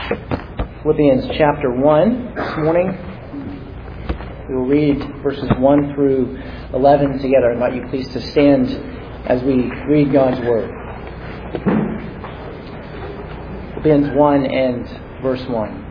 Philippians chapter 1 this morning. We will read verses 1 through 11 together. I invite you please to stand as we read God's Word. Philippians 1 and verse 1.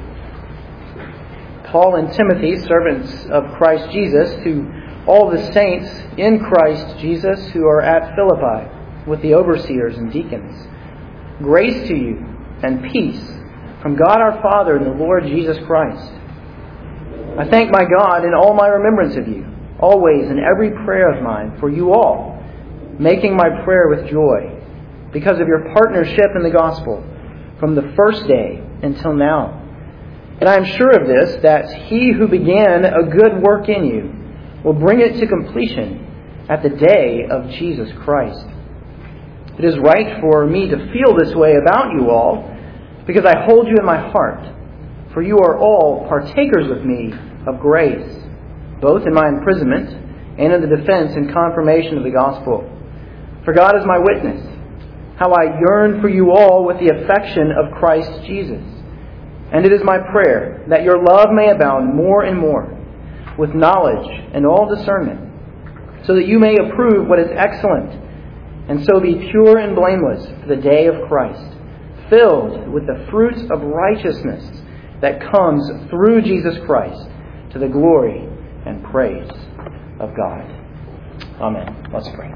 Paul and Timothy, servants of Christ Jesus, to all the saints in Christ Jesus who are at Philippi, with the overseers and deacons. Grace to you and peace from God our Father and the Lord Jesus Christ. I thank my God in all my remembrance of you, always in every prayer of mine, for you all, making my prayer with joy, because of your partnership in the gospel, from the first day until now. And I am sure of this, that he who began a good work in you will bring it to completion at the day of Jesus Christ. It is right for me to feel this way about you all, because I hold you in my heart, for you are all partakers with me of grace, both in my imprisonment and in the defense and confirmation of the gospel. For God is my witness, how I yearn for you all with the affection of Christ Jesus. And it is my prayer that your love may abound more and more, with knowledge and all discernment, so that you may approve what is excellent, and so be pure and blameless for the day of Christ, filled with the fruit of righteousness that comes through Jesus Christ to the glory and praise of God. Amen. Let's pray.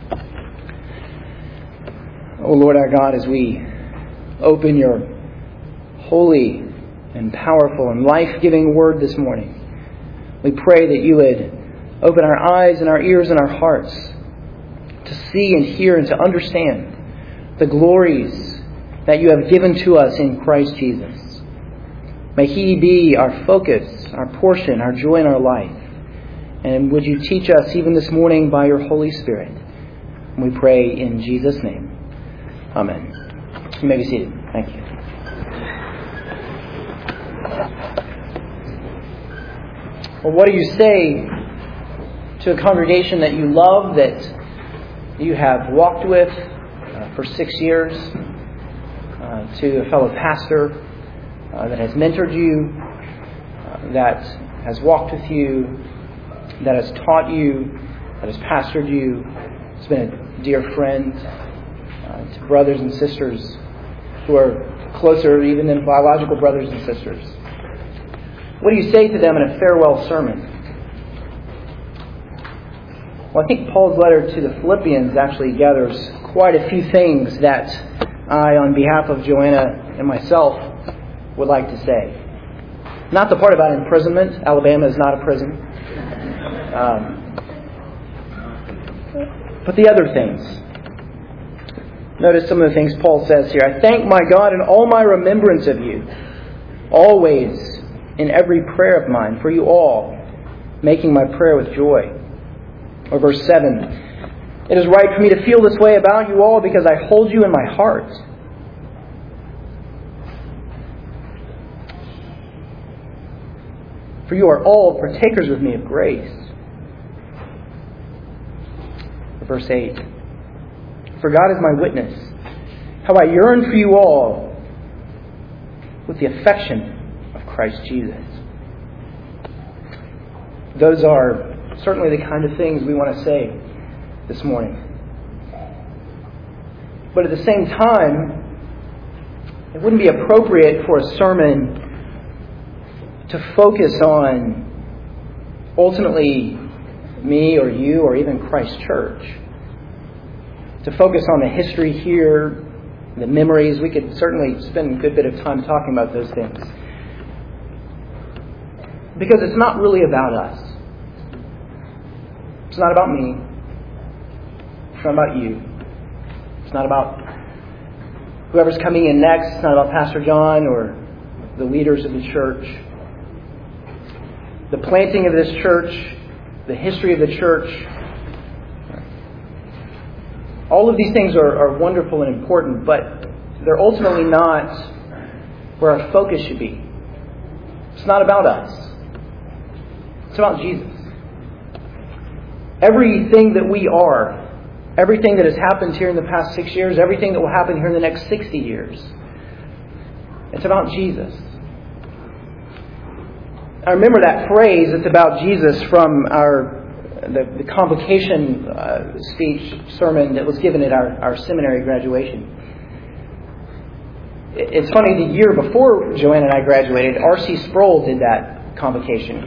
O Lord our God, as we open your holy and powerful and life-giving word this morning, we pray that you would open our eyes and our ears and our hearts to see and hear and to understand the glories that you have given to us in Christ Jesus. May He be our focus, our portion, our joy in our life. And would you teach us even this morning by your Holy Spirit? And we pray in Jesus' name. Amen. You may be seated. Thank you. Well, what do you say to a congregation that you love, that you have walked with for 6 years, to a fellow pastor that has mentored you, that has walked with you, that has taught you, that has pastored you, has been a dear friend, to brothers and sisters who are closer even than biological brothers and sisters? What do you say to them in a farewell sermon? Well, I think Paul's letter to the Philippians actually gathers quite a few things that I, on behalf of Joanna and myself, would like to say. Not the part about imprisonment. Alabama is not a prison. But the other things. Notice some of the things Paul says here. I thank my God in all my remembrance of you, always in every prayer of mine, for you all, making my prayer with joy. Or verse 7. It is right for me to feel this way about you all, because I hold you in my heart. For you are all partakers with me of grace. Verse 8. For God is my witness, how I yearn for you all with the affection of Christ Jesus. Those are certainly the kind of things we want to say this morning. But at the same time, it wouldn't be appropriate for a sermon to focus on ultimately me or you or even Christ Church. To focus on the history here, the memories. We could certainly spend a good bit of time talking about those things. Because it's not really about us. It's not about me. It's not about you. It's not about whoever's coming in next. It's not about Pastor John or the leaders of the church. The planting of this church, the history of the church, all of these things are wonderful and important, but they're ultimately not where our focus should be. It's not about us. It's about Jesus. Everything that we are, everything that has happened here in the past 6 years, everything that will happen here in the next 60 years, It's about Jesus. I remember that phrase, it's about Jesus, from the convocation speech sermon that was given at our seminary graduation. It's funny, the year before Joanne and I graduated, R.C. Sproul did that convocation.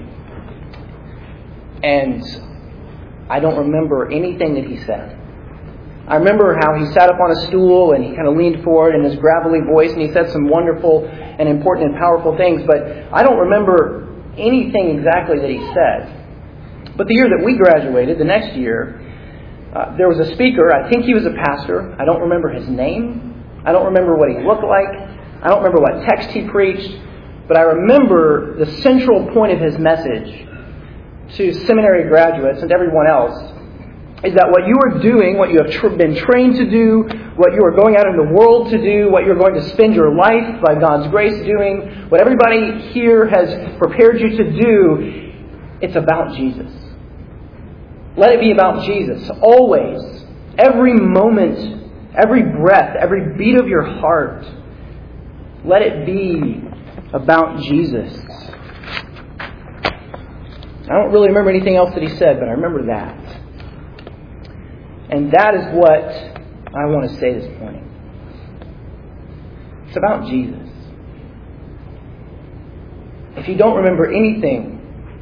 And I don't remember anything that he said. I remember how he sat up on a stool and he kind of leaned forward in his gravelly voice and he said some wonderful and important and powerful things, but I don't remember anything exactly that he said. But the year that we graduated, the next year, there was a speaker. I think he was a pastor. I don't remember his name. I don't remember what he looked like. I don't remember what text he preached. But I remember the central point of his message to seminary graduates and everyone else is that what you are doing, what you have been trained to do, what you are going out in the world to do, what you're going to spend your life by God's grace doing, what everybody here has prepared you to do, it's about Jesus. Let it be about Jesus, always, every moment, every breath, every beat of your heart. Let it be about Jesus. I don't really remember anything else that he said, but I remember that. And that is what I want to say this morning. It's about Jesus. If you don't remember anything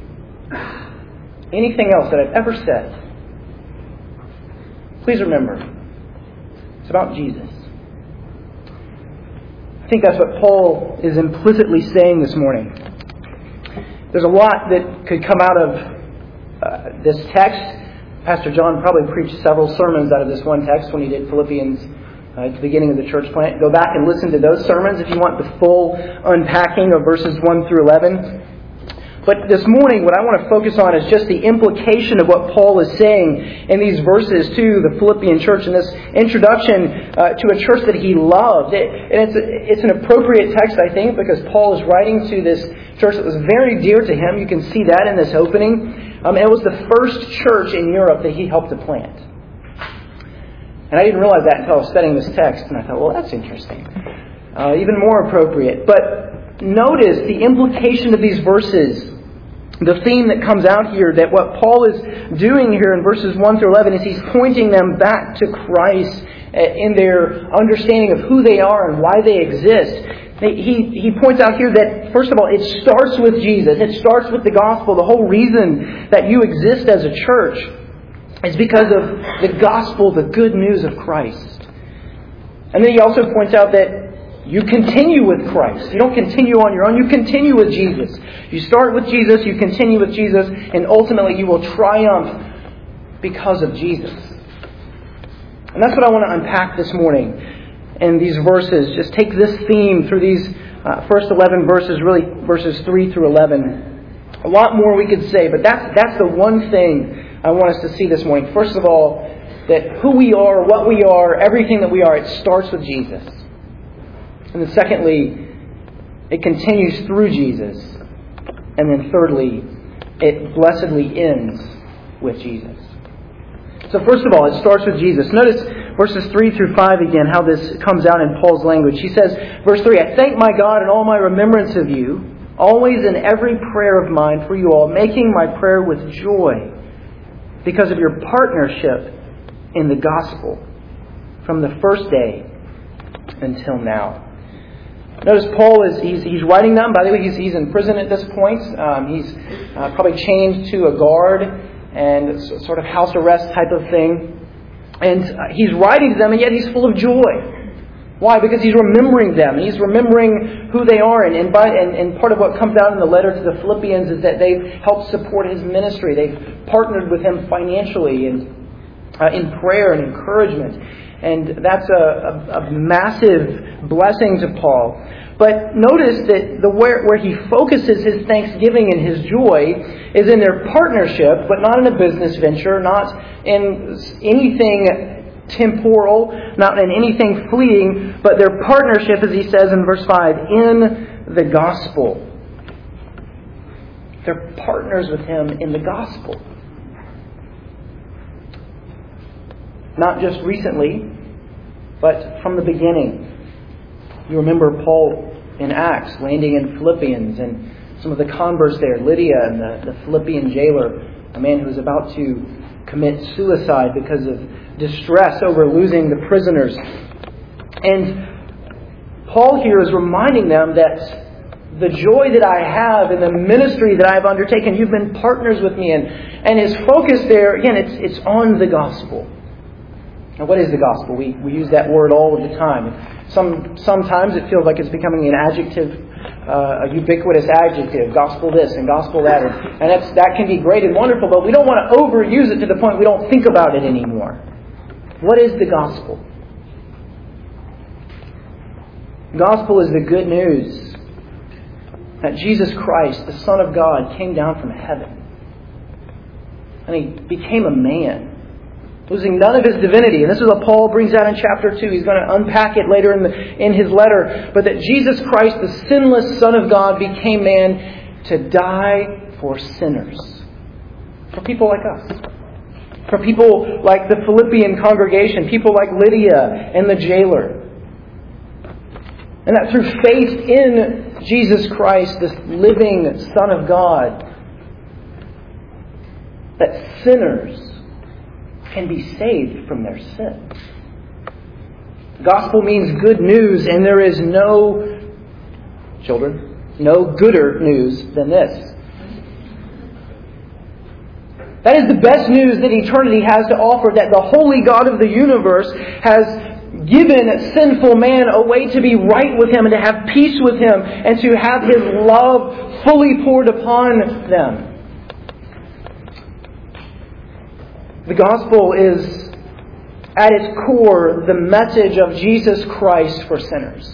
else that I've ever said, please remember, it's about Jesus. I think that's what Paul is implicitly saying this morning. There's a lot that could come out of this text. Pastor John probably preached several sermons out of this one text when he did Philippians at the beginning of the church plant. Go back and listen to those sermons if you want the full unpacking of verses 1 through 11. But this morning, what I want to focus on is just the implication of what Paul is saying in these verses to the Philippian church, in this introduction to a church that he loved. And it's an appropriate text, I think, because Paul is writing to this church that was very dear to him. You can see that in this opening. It was the first church in Europe that he helped to plant. And I didn't realize that until I was studying this text. And I thought, well, that's interesting. Even more appropriate. But notice the implication of these verses. The theme that comes out here, that what Paul is doing here in verses 1 through 11 is he's pointing them back to Christ in their understanding of who they are and why they exist. He points out here that, first of all, it starts with Jesus. It starts with the gospel. The whole reason that you exist as a church is because of the gospel, the good news of Christ. And then he also points out that you continue with Christ. You don't continue on your own. You continue with Jesus. You start with Jesus, you continue with Jesus, and ultimately you will triumph because of Jesus. And that's what I want to unpack this morning in these verses. Just take this theme through these first 11 verses, really verses 3 through 11. A lot more we could say, but that's the one thing I want us to see this morning. First of all, that who we are, what we are, everything that we are, it starts with Jesus. And then secondly, it continues through Jesus. And then thirdly, it blessedly ends with Jesus. So first of all, it starts with Jesus. Notice verses 3 through 5 again, how this comes out in Paul's language. He says, verse 3, I thank my God in all my remembrance of you, always in every prayer of mine for you all, making my prayer with joy because of your partnership in the gospel from the first day until now. Notice Paul he's writing them. By the way, he's in prison at this point. He's probably chained to a guard and sort of house arrest type of thing. And he's writing to them, and yet he's full of joy. Why? Because he's remembering them. He's remembering who they are. And part of what comes out in the letter to the Philippians is that they've helped support his ministry. They've partnered with him financially and in prayer and encouragement. And that's a massive blessing to Paul. But notice that where he focuses his thanksgiving and his joy is in their partnership, but not in a business venture, not in anything temporal, not in anything fleeting, but their partnership, as he says in verse 5, in the gospel. They're partners with him in the gospel. Not just recently, but from the beginning. You remember Paul in Acts, landing in Philippians, and some of the converts there, Lydia and the Philippian jailer, a man who was about to commit suicide because of distress over losing the prisoners. And Paul here is reminding them that the joy that I have in the ministry that I've undertaken, you've been partners with me in. And his focus there, again, it's on the gospel. Now, what is the gospel? We use that word all of the time. Sometimes it feels like it's becoming an adjective, a ubiquitous adjective, gospel this and gospel that. And that can be great and wonderful, but we don't want to overuse it to the point we don't think about it anymore. What is the gospel? Gospel is the good news that Jesus Christ, the Son of God, came down from heaven. And He became a man, losing none of His divinity. And this is what Paul brings out in chapter 2. He's going to unpack it later in his letter. But that Jesus Christ, the sinless Son of God, became man to die for sinners. For people like us. For people like the Philippian congregation. People like Lydia and the jailer. And that through faith in Jesus Christ, this living Son of God, that sinners can be saved from their sins. The gospel means good news, and there is no gooder news than this. That is the best news that eternity has to offer, that the holy God of the universe has given sinful man a way to be right with Him and to have peace with Him and to have His love fully poured upon them. The gospel is, at its core, the message of Jesus Christ for sinners.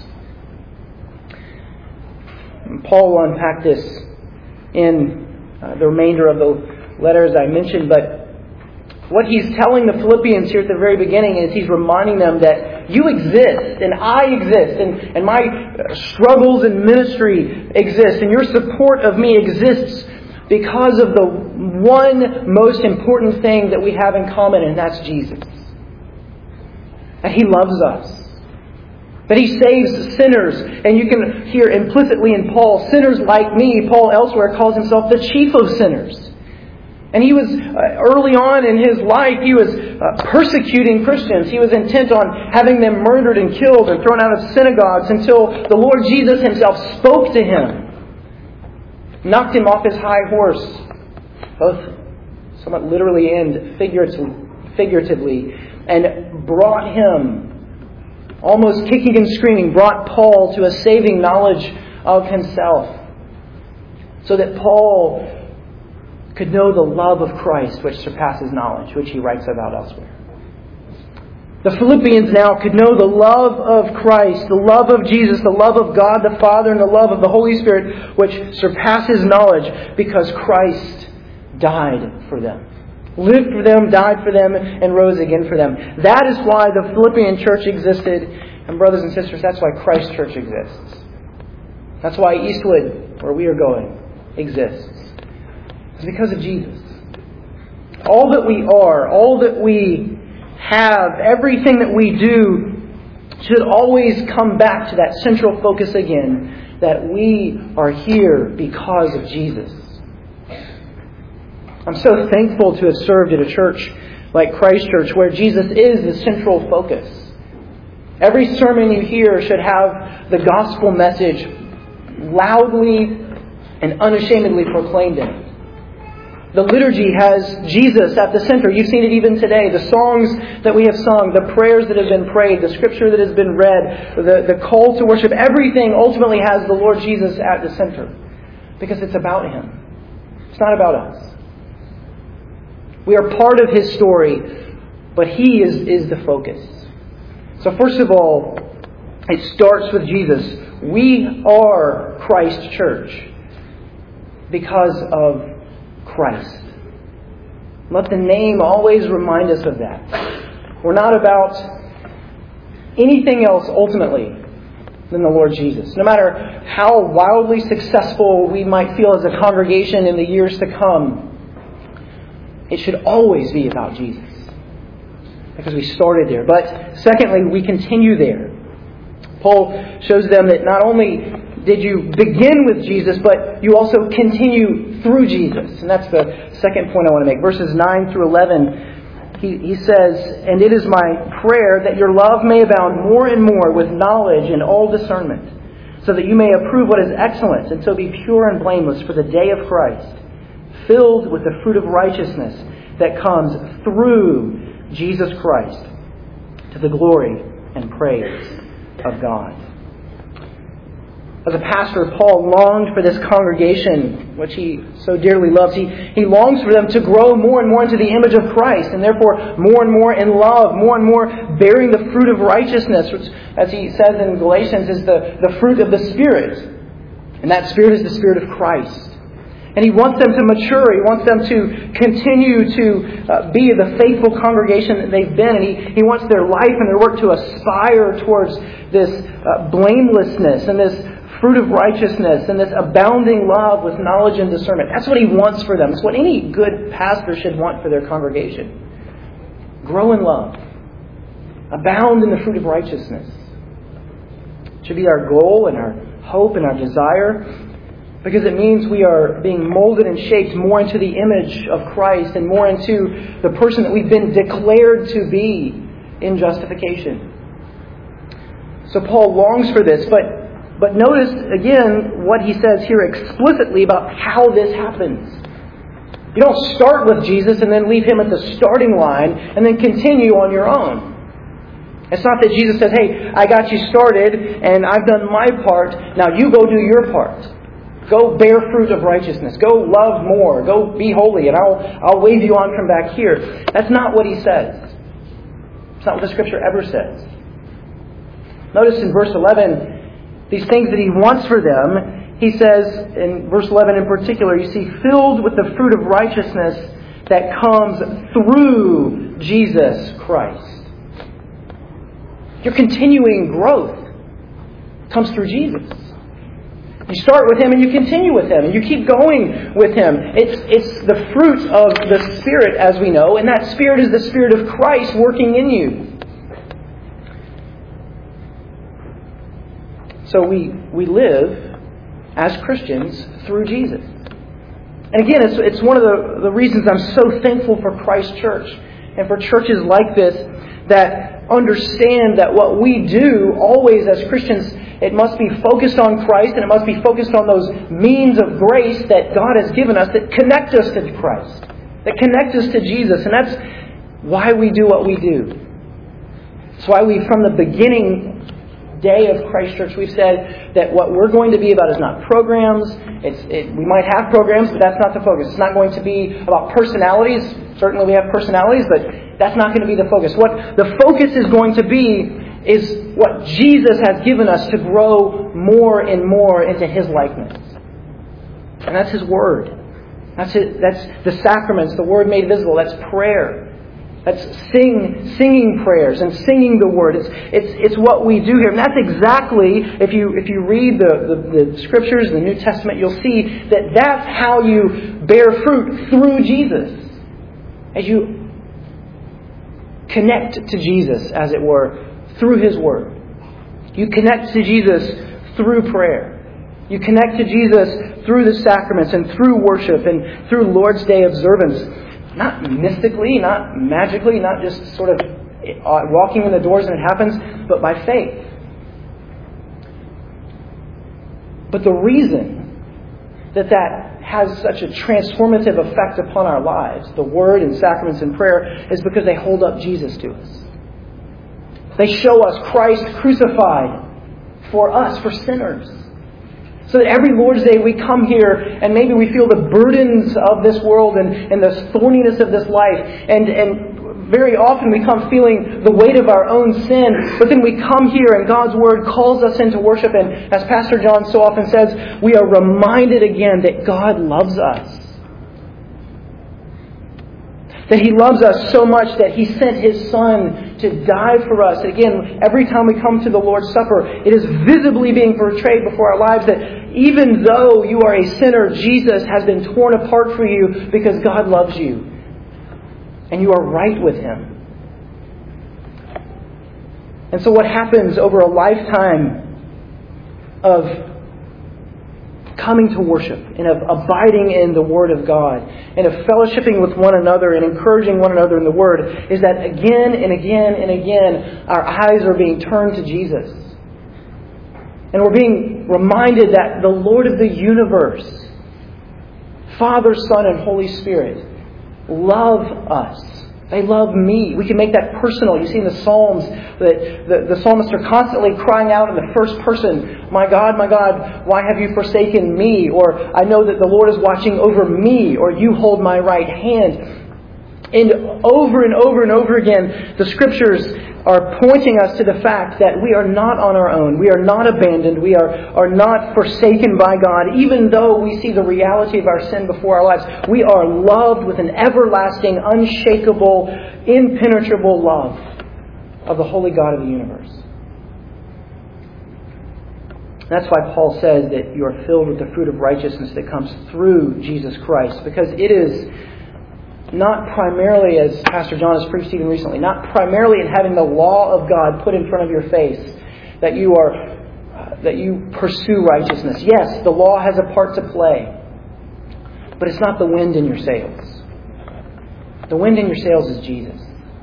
And Paul will unpack this in the remainder of the letters I mentioned, but what he's telling the Philippians here at the very beginning is he's reminding them that you exist, and I exist, and my struggles in ministry exist, and your support of me exists because of the one most important thing that we have in common, and that's Jesus. That He loves us. That He saves sinners. And you can hear implicitly in Paul, sinners like me. Paul elsewhere calls himself the chief of sinners. And he was, early on in his life, he was persecuting Christians. He was intent on having them murdered and killed and thrown out of synagogues until the Lord Jesus Himself spoke to him. Knocked him off his high horse, both somewhat literally and figuratively, and brought him, almost kicking and screaming, brought Paul to a saving knowledge of himself, so that Paul could know the love of Christ which surpasses knowledge, which he writes about elsewhere. The Philippians now could know the love of Christ, the love of Jesus, the love of God the Father, and the love of the Holy Spirit, which surpasses knowledge because Christ died for them. Lived for them, died for them, and rose again for them. That is why the Philippian church existed. And brothers and sisters, that's why Christ Church exists. That's why Eastwood, where we are going, exists. It's because of Jesus. All that we are, all that we have, everything that we do should always come back to that central focus again, that we are here because of Jesus. I'm so thankful to have served at a church like Christ Church where Jesus is the central focus. Every sermon you hear should have the gospel message loudly and unashamedly proclaimed in it. The liturgy has Jesus at the center. You've seen it even today. The songs that we have sung, the prayers that have been prayed, the scripture that has been read, the call to worship, everything ultimately has the Lord Jesus at the center. Because it's about Him. It's not about us. We are part of His story, but He is the focus. So first of all, it starts with Jesus. We are Christ Church because of Christ. Let the name always remind us of that. We're not about anything else ultimately than the Lord Jesus. No matter how wildly successful we might feel as a congregation in the years to come, it should always be about Jesus. Because we started there. But secondly, we continue there. Paul shows them that not only did you begin with Jesus, but you also continue through Jesus? And that's the second point I want to make. Verses 9 through 11, he says, "And it is my prayer that your love may abound more and more with knowledge and all discernment, so that you may approve what is excellent, and so be pure and blameless for the day of Christ, filled with the fruit of righteousness that comes through Jesus Christ, to the glory and praise of God." As a pastor, Paul longed for this congregation, which he so dearly loves. He longs for them to grow more and more into the image of Christ, and therefore more and more in love, more and more bearing the fruit of righteousness, which, as he says in Galatians, is the fruit of the Spirit. And that Spirit is the Spirit of Christ. And he wants them to mature. He wants them to continue to be the faithful congregation that they've been. And he wants their life and their work to aspire towards this blamelessness and this fruit of righteousness and this abounding love with knowledge and discernment. That's what he wants for them. It's what any good pastor should want for their congregation. Grow in love. Abound in the fruit of righteousness. It should be our goal and our hope and our desire, because it means we are being molded and shaped more into the image of Christ and more into the person that we've been declared to be in justification. So Paul longs for this, but notice again what he says here explicitly about how this happens. You don't start with Jesus and then leave Him at the starting line and then continue on your own. It's not that Jesus says, "Hey, I got you started and I've done my part. Now you go do your part. Go bear fruit of righteousness. Go love more. Go be holy, and I'll wave you on from back here." That's not what he says. It's not what the Scripture ever says. Notice in verse 11, these things that he wants for them. He says, in verse 11 in particular, you see, filled with the fruit of righteousness that comes through Jesus Christ. Your continuing growth comes through Jesus. You start with Him and you continue with Him and you keep going with Him. It's the fruit of the Spirit, as we know, and that Spirit is the Spirit of Christ working in you. So we live as Christians through Jesus. And again, it's one of the reasons I'm so thankful for Christ Church and for churches like this that understand that what we do always as Christians, it must be focused on Christ and it must be focused on those means of grace that God has given us that connect us to Christ, that connect us to Jesus. And that's why we do what we do. That's why we, from the beginning day of Christ Church, we've said that what we're going to be about is not programs. We might have programs, but that's not the focus. It's not going to be about personalities. Certainly we have personalities, but that's not going to be the focus. What the focus is going to be is what Jesus has given us to grow more and more into His likeness. And that's His Word. That's the sacraments, the Word made visible. That's prayer. That's singing prayers and singing the Word. It's what we do here. And that's exactly, if you read the Scriptures, the New Testament, you'll see that that's how you bear fruit through Jesus. As you connect to Jesus, as it were, through His Word. You connect to Jesus through prayer. You connect to Jesus through the sacraments and through worship and through Lord's Day observance. Not mystically, not magically, not just sort of walking in the doors and it happens, but by faith. But the reason that has such a transformative effect upon our lives, the Word and sacraments and prayer, is because they hold up Jesus to us. They show us Christ crucified for us, for sinners. So that every Lord's Day we come here and maybe we feel the burdens of this world and the thorniness of this life. And very often we come feeling the weight of our own sin. But then we come here and God's Word calls us into worship. And as Pastor John so often says, we are reminded again that God loves us. That He loves us so much that He sent His Son to die for us. Again, every time we come to the Lord's Supper, it is visibly being portrayed before our lives that even though you are a sinner, Jesus has been torn apart for you because God loves you. And you are right with Him. And so what happens over a lifetime of coming to worship and of abiding in the Word of God and of fellowshipping with one another and encouraging one another in the Word is that again and again and again our eyes are being turned to Jesus. And we're being reminded that the Lord of the universe, Father, Son, and Holy Spirit, love us. They love me. We can make that personal. You see in the Psalms that the psalmists are constantly crying out in the first person, my God, why have you forsaken me? Or I know that the Lord is watching over me. Or you hold my right hand. And over and over and over again, the Scriptures are pointing us to the fact that we are not on our own. We are not abandoned. We are not forsaken by God. Even though we see the reality of our sin before our lives, we are loved with an everlasting, unshakable, impenetrable love of the holy God of the universe. That's why Paul says that you are filled with the fruit of righteousness that comes through Jesus Christ. Because it is not primarily, as Pastor John has preached even recently, not primarily in having the law of God put in front of your face that you pursue righteousness. Yes, the law has a part to play, but it's not the wind in your sails. The wind in your sails is Jesus.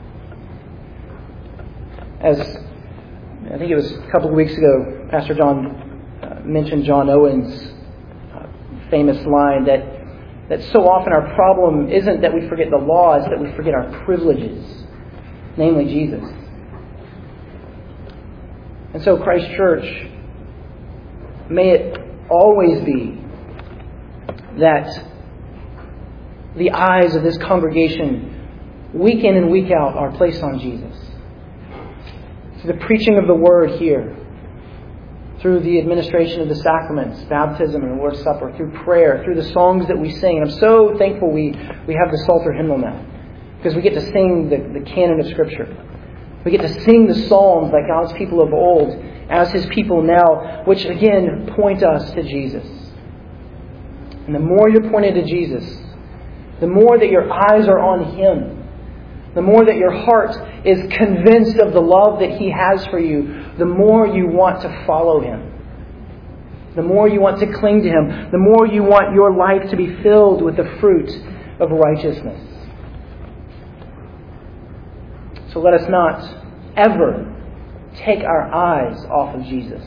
As I think it was a couple of weeks ago, Pastor John mentioned John Owen's famous line that so often our problem isn't that we forget the law, it's that we forget our privileges, namely Jesus. And so, Christ Church, may it always be that the eyes of this congregation, week in and week out, are placed on Jesus. Through the preaching of the Word here, through the administration of the sacraments, baptism and the Lord's Supper, through prayer, through the songs that we sing. And I'm so thankful we have the Psalter hymnal now, because we get to sing the canon of Scripture. We get to sing the Psalms like God's people of old, as His people now, which again point us to Jesus. And the more you're pointed to Jesus, the more that your eyes are on Him, the more that your heart is convinced of the love that He has for you, the more you want to follow Him. The more you want to cling to Him. The more you want your life to be filled with the fruit of righteousness. So let us not ever take our eyes off of Jesus.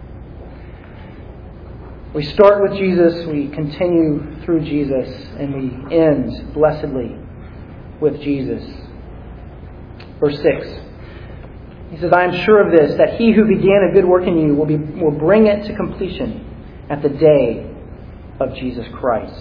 We start with Jesus, we continue through Jesus, and we end blessedly with Jesus. Verse 6. He says, I am sure of this, that He who began a good work in you will bring it to completion at the day of Jesus Christ.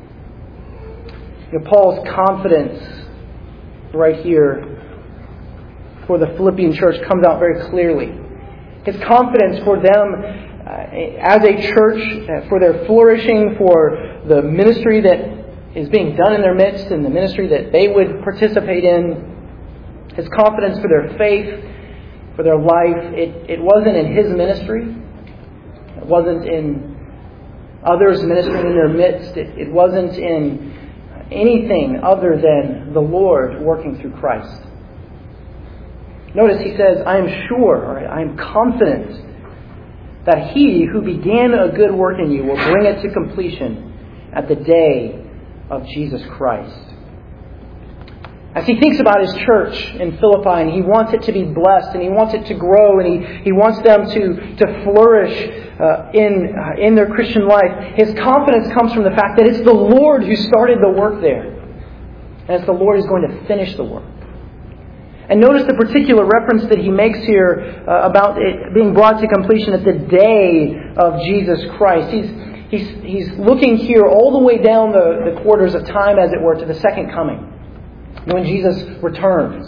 Paul's confidence right here for the Philippian church comes out very clearly. His confidence for them as a church, for their flourishing, for the ministry that is being done in their midst and the ministry that they would participate in. His confidence for their faith, for their life, it wasn't in his ministry. It wasn't in others ministering in their midst. It wasn't in anything other than the Lord working through Christ. Notice he says, I am sure, or I am confident that He who began a good work in you will bring it to completion at the day of Jesus Christ. As he thinks about his church in Philippi, and he wants it to be blessed, and he wants it to grow, and he wants them to flourish in their Christian life, his confidence comes from the fact that it's the Lord who started the work there. And it's the Lord who's going to finish the work. And notice the particular reference that he makes here about it being brought to completion at the day of Jesus Christ. He's looking here all the way down the quarters of time, as it were, to the second coming, when Jesus returns.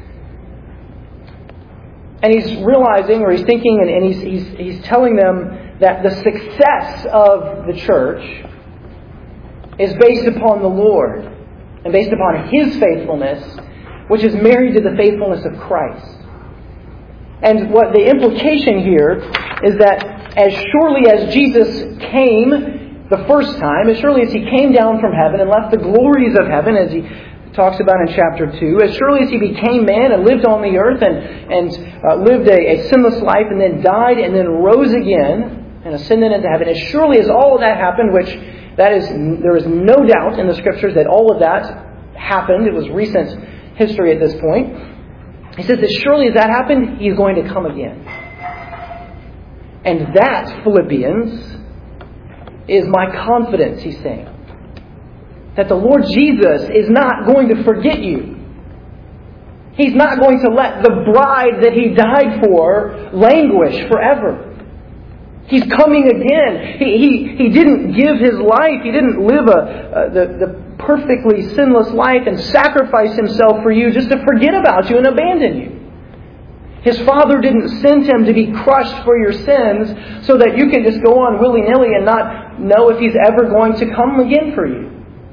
And he's realizing, or he's thinking, and he's telling them that the success of the church is based upon the Lord and based upon His faithfulness, which is married to the faithfulness of Christ. And what the implication here is that as surely as Jesus came the first time, as surely as He came down from heaven and left the glories of heaven, as He talks about in chapter 2, as surely as He became man and lived on the earth and lived a sinless life and then died and then rose again and ascended into heaven. As surely as all of that happened, there is no doubt in the Scriptures that all of that happened. It was recent history at this point. He says that surely as that happened, He's going to come again. And that, Philippians, is my confidence, he's saying. That the Lord Jesus is not going to forget you. He's not going to let the bride that He died for languish forever. He's coming again. He didn't give His life. He didn't live the perfectly sinless life and sacrifice Himself for you just to forget about you and abandon you. His Father didn't send Him to be crushed for your sins so that you can just go on willy-nilly and not know if He's ever going to come again for you.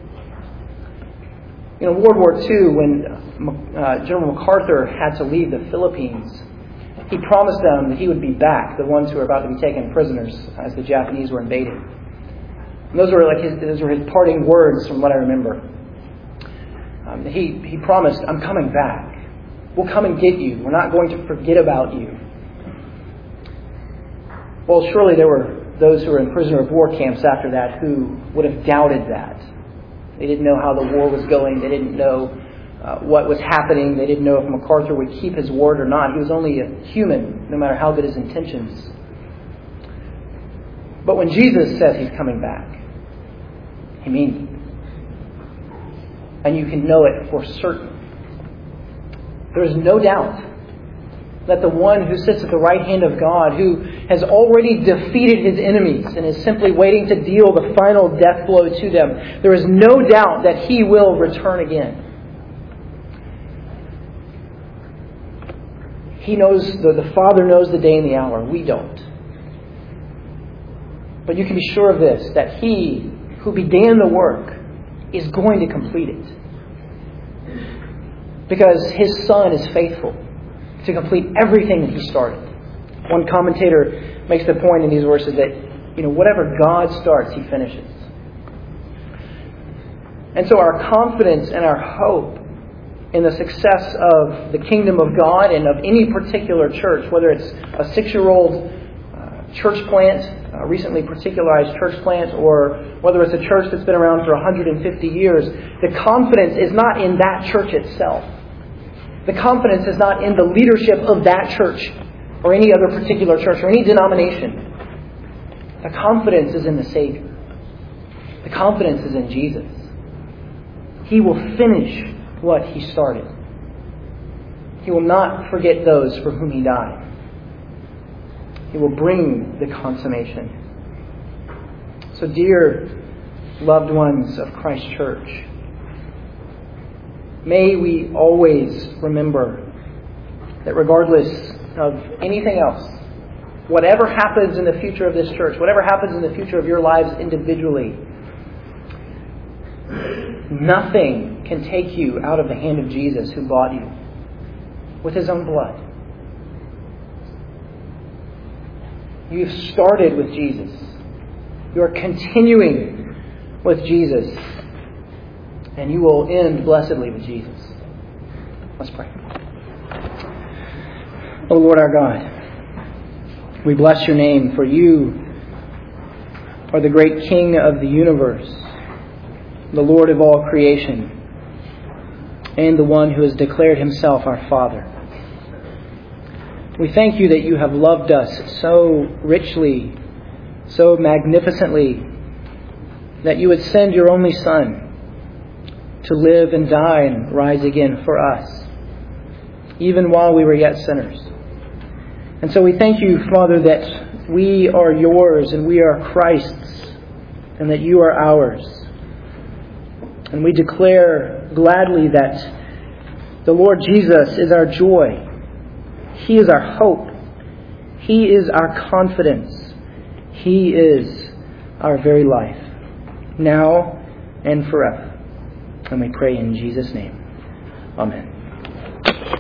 In World War II, when General MacArthur had to leave the Philippines, he promised them that he would be back, the ones who were about to be taken prisoners as the Japanese were invading. And those were his parting words from what I remember. He promised, I'm coming back. We'll come and get you. We're not going to forget about you. Well, surely there were those who were in prisoner of war camps after that who would have doubted that. They didn't know how the war was going. They didn't know what was happening. They didn't know if MacArthur would keep his word or not. He was only a human, no matter how good his intentions. But when Jesus says He's coming back, He means it. And you can know it for certain. There is no doubt that the one who sits at the right hand of God, who has already defeated His enemies and is simply waiting to deal the final death blow to them, there is no doubt that He will return again. He knows, the Father knows the day and the hour. We don't. But you can be sure of this, that He who began the work is going to complete it. Because His Son is faithful to complete everything that He started. One commentator makes the point in these verses that, whatever God starts, He finishes. And so our confidence and our hope in the success of the kingdom of God and of any particular church, whether it's a 6-year-old church plant, a recently particularized church plant, or whether it's a church that's been around for 150 years, the confidence is not in that church itself. The confidence is not in the leadership of that church or any other particular church or any denomination. The confidence is in the Savior. The confidence is in Jesus. He will finish what He started. He will not forget those for whom He died. He will bring the consummation. So, dear loved ones of Christ Church, may we always remember that regardless of anything else, whatever happens in the future of this church, whatever happens in the future of your lives individually, nothing can take you out of the hand of Jesus who bought you with His own blood. You've started with Jesus. You are continuing with Jesus. And you will end blessedly with Jesus. Let's pray. O Lord our God, we bless Your name, for You are the great King of the universe, the Lord of all creation, and the one who has declared Himself our Father. We thank You that You have loved us so richly, so magnificently, that You would send Your only Son to live and die and rise again for us, even while we were yet sinners. And so we thank You, Father, that we are Yours and we are Christ's, and that You are ours. And we declare gladly that the Lord Jesus is our joy. He is our hope. He is our confidence. He is our very life, now and forever. And we pray in Jesus' name. Amen.